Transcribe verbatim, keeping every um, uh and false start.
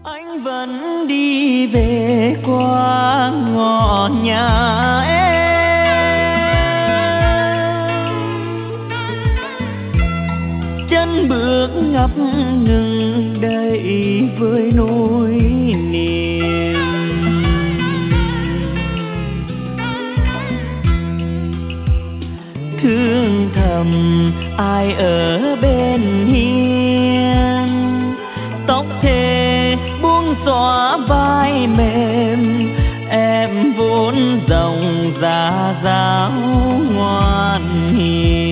anh vẫn đi về qua ngõ nhà em, chân bước ngập ngừng đầy với nỗi niềm. Thương thầm ai ở bên hiên, tóc thề buông xõa vai mềm, em vốn dòng dã dáo ngoan hiền.